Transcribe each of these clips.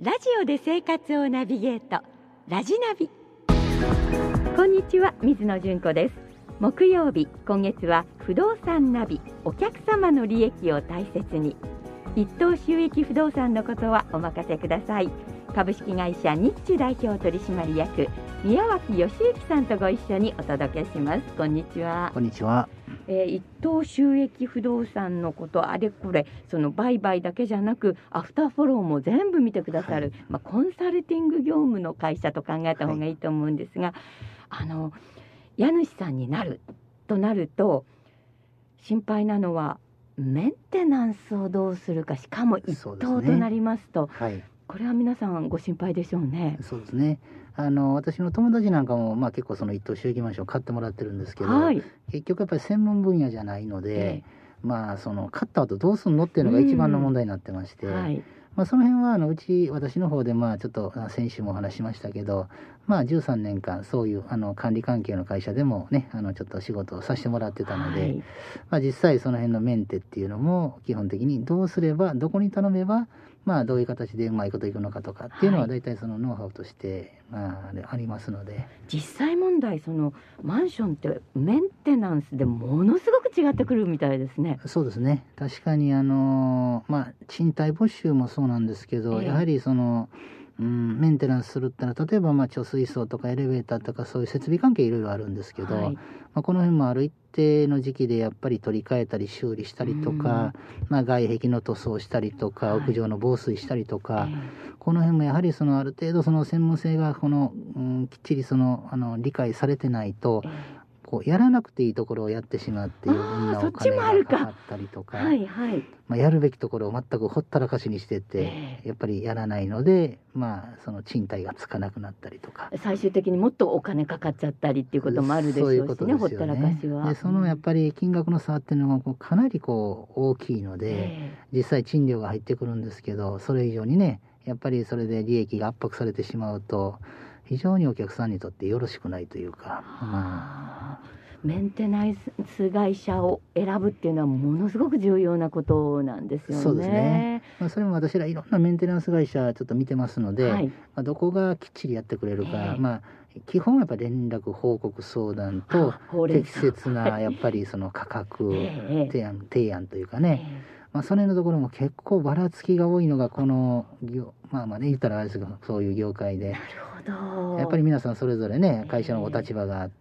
ラジオで生活をナビゲート、ラジナビ。こんにちは、水野純子です。木曜日、今月は不動産ナビ、お客様の利益を大切に。一等収益不動産のことはお任せください。株式会社ニッチ代表取締役宮脇義之さんとご一緒にお届けします。こんにちは。 こんにちは。 一等収益不動産のこと、あれこれ、その売買だけじゃなくアフターフォローも全部見てくださる、コンサルティング業務の会社と考えた方がいいと思うんですが、家主さんになるとなると心配なのはメンテナンスをどうするか、しかも一等となりますと、これは皆さんご心配でしょうね。 そうですね。私の友達なんかも、結構その一等収益マンションを買ってもらってるんですけど、結局やっぱり専門分野じゃないので、その買った後どうするのっていうのが一番の問題になってまして、その辺は私の方でちょっと先週もお話しましたけど、13年間そういう管理関係の会社でもね、ちょっと仕事をさせてもらってたので、実際その辺のメンテっていうのも基本的にどうすれば、どこに頼めばどういう形でうまいこといくのかとかっていうのは大体そのノウハウとしてありますので、 実際問題そのマンションってメンテナンスでものすごく違ってくるみたいですね。 そうですね。確かに賃貸募集もそうなんですけど、やはりそのメンテナンスするってのは、例えば貯水槽とかエレベーターとかそういう設備関係いろいろあるんですけど、この辺もある一定の時期でやっぱり取り替えたり修理したりとか、外壁の塗装したりとか、屋上の防水したりとか、この辺もやはりそのある程度その専門性がきっちり理解されてないと、やらなくていいところをやってしまって余分なお金がかかったりとか、やるべきところを全くほったらかしにしてて、やっぱりやらないので、その賃貸がつかなくなったりとか、 最終的にもっとお金かかっちゃったりっていうこともあるでしょうしね、ほったらかしは。 でそのやっぱり金額の差っていうのがかなり大きいので、実際賃料が入ってくるんですけど、それ以上にね、やっぱりそれで利益が圧迫されてしまうと、非常にお客さんにとってよろしくないというか、 メンテナンス会社を選ぶっていうのはものすごく重要なことなんですよね。 そうですね。それも私らいろんなメンテナンス会社ちょっと見てますので、どこがきっちりやってくれるか、基本はやっぱり連絡報告相談と適切なやっぱりその価格提案というかね、その辺のところも結構ばらつきが多いのがこの言ったらあれですけど、そういう業界で。やっぱり皆さんそれぞれね、会社のお立場があって、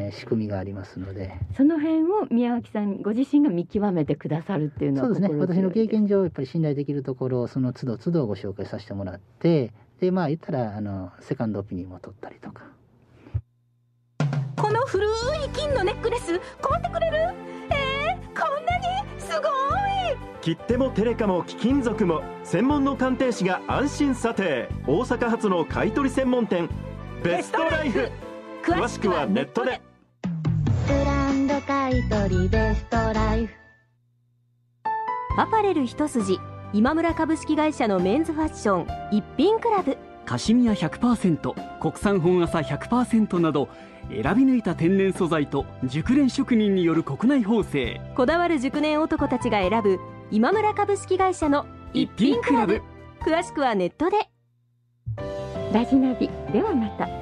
仕組みがありますので、その辺を宮脇さんご自身が見極めてくださるっていうのは。 そうですね。私の経験上やっぱり信頼できるところをその都度都度ご紹介させてもらって、で言ったらセカンドオピニオンも取ったりとか。 この古い金のネックレス買ってくれる？こんなにすごい！ 切手もテレカも貴金属も専門の鑑定士が安心査定。大阪発の買取専門店ベストライフ。詳しくはネットで。 ブランド買取ベストライフ。 アパレル一筋今村株式会社のメンズファッション一品クラブ。 カシミヤ 100%、 国産本麻 100% など選び抜いた天然素材と熟練職人による国内縫製。 こだわる熟年男たちが選ぶ今村株式会社の一品クラブ。詳しくはネットで。 ラジナビではまた。